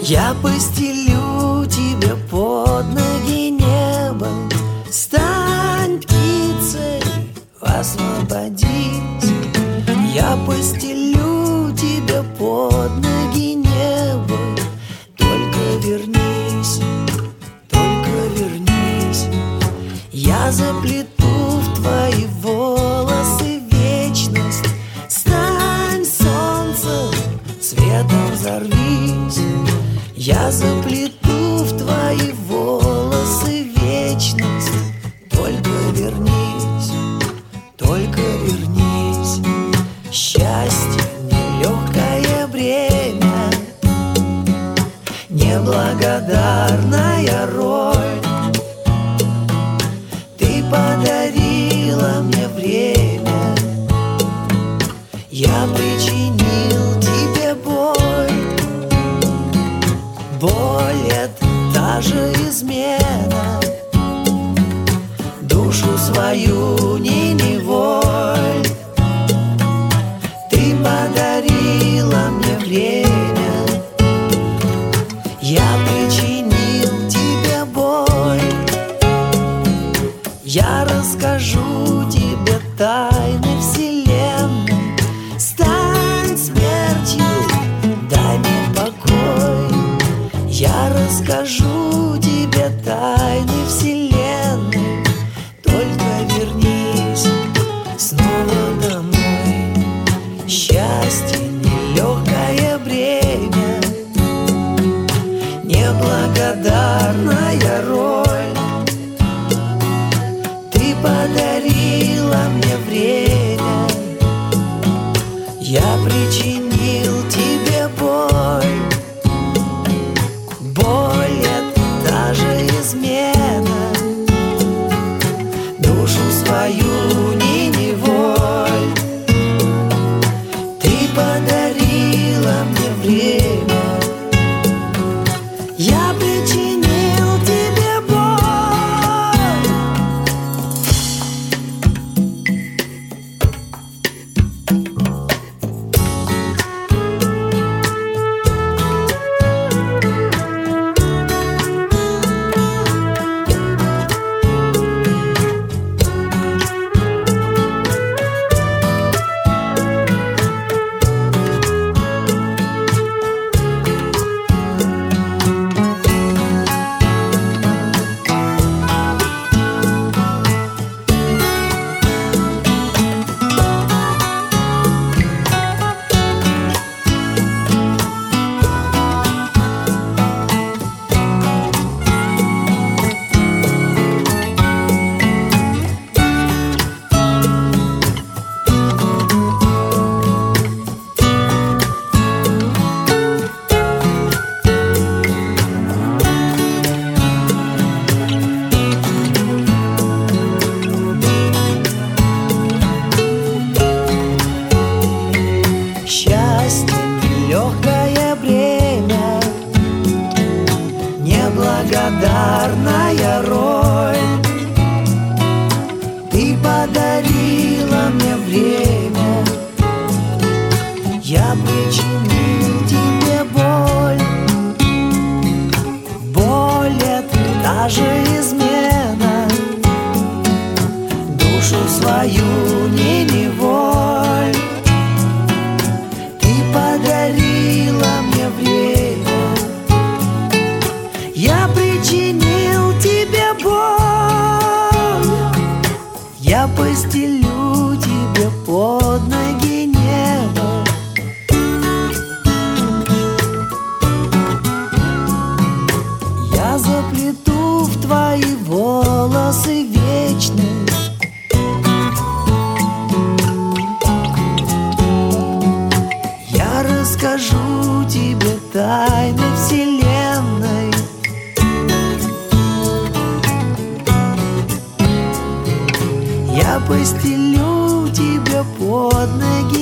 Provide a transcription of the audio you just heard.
Я постелю тебе под ноги небо. Стань птицей, освободись. Я постелю тебе под ноги небо. Только вернись, только вернись. Я заплету в твои волосы вечность. Стань солнцем, светом взорвись. Я заплету в твои волосы вечность. Только вернись, только вернись. Счастье нелегкое бремя, неблагодарная роль. Ты подарила мне время, я причинил тебе боль. Боль — это та же измена, душу свою не неволь. Ты подарила мне время, я причинил тебе боль. Я расскажу тебе тайны вселенной. Стань смертью, дай мне покой. Я расскажу тебе тайны вселенной. Только вернись снова домой. Счастье нелегкое бремя, неблагодарная роль. Ты подарила мне время, я причинил тебе боль. Боль — это та же измена, душу свою не неволь. Ты подарила мне время, я причинил тебе боль. Легкое бремя, неблагодарная роль. Ты подарила мне время, я причинил тебе боль. Боль — это та же измена, душу свою не неволь. Подарила мне время, я причинил тебе боль. Я постелю тебе под ноги небо. Я заплету в твои волосы вечность. Расскажу тебе тайны вселенной. Я постелю тебе под ноги